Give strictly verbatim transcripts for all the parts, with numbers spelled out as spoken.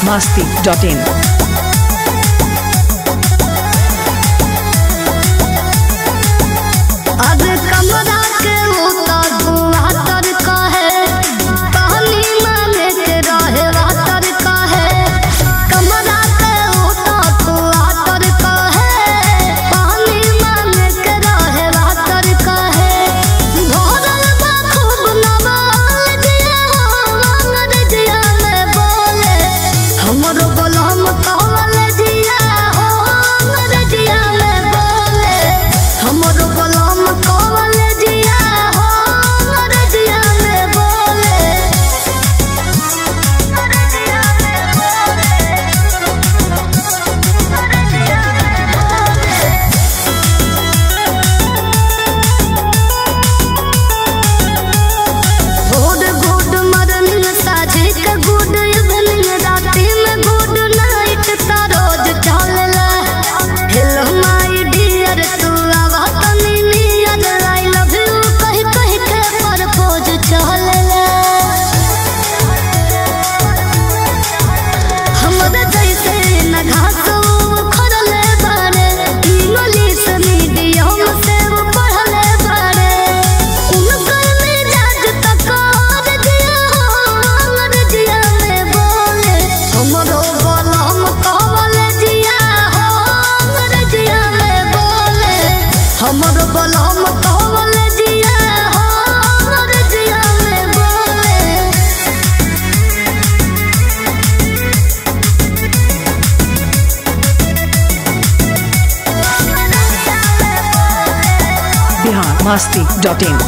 masti dot in. अब कमरा के उतर धुआं तर का है, पानी मांगे के रहे वाटर का है। कमरा के उतर धुआं तर का है, पानी मांगे के रहे वाटर का है। भरल बा खूब नवाज दिया अंगद दिया में बोले, हमरो बलम कहल दिया हो अंगद दिया में बोले, हमरो बलम कहल दिया हो अंगद दिया में बोले, अंगद दिया में बोले, अंगद दिया में बोले। गुड गुड मॉर्निंग साझे के गुड इवनिंग राती में गुड नाइट का रोज चलला। हेलो माय डियर तू आवा तनी नियर, आई लव यू कह कह के प्रपोज चलला। हमरा जैसे न घासो खरले बारे, इंग्लिश मीडियम से वो पढ़ले बारे। उनकर मिजाज तक कर दिया अंगद दिया में बोले, हमरो बलम कहल दिया हो अंगद दिया में बोले, हमरो बलम कहल दिया हो अंगद दिया में बोले। Bihar masti dot in.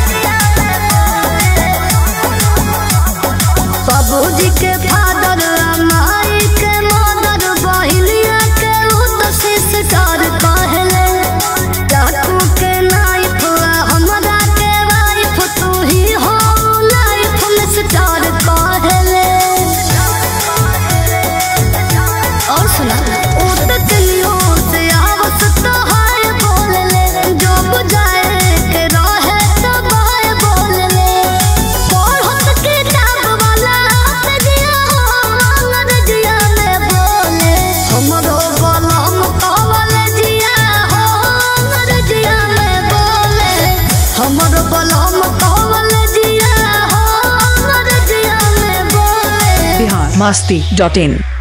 बाबूजी के फादर माई के मदर, बहिनिया के उत सिस्टर कहले। चाकू के नाइफ हमरा के वाइफ, तू ही हो लाइफ में स्टार कहले। और सुना उत तिलियों से आवस तो हाय बोलले, जो बुझाए के रहे सब हाय बोलले। पढ़त किताब वाला दिया अंगद दिया में बोले, हमरो बलम कहल दिया हो अंगद दिया में बोले, हमरो बलम कहल दिया हो अंगद दिया में बोले। Bihar masti dot in.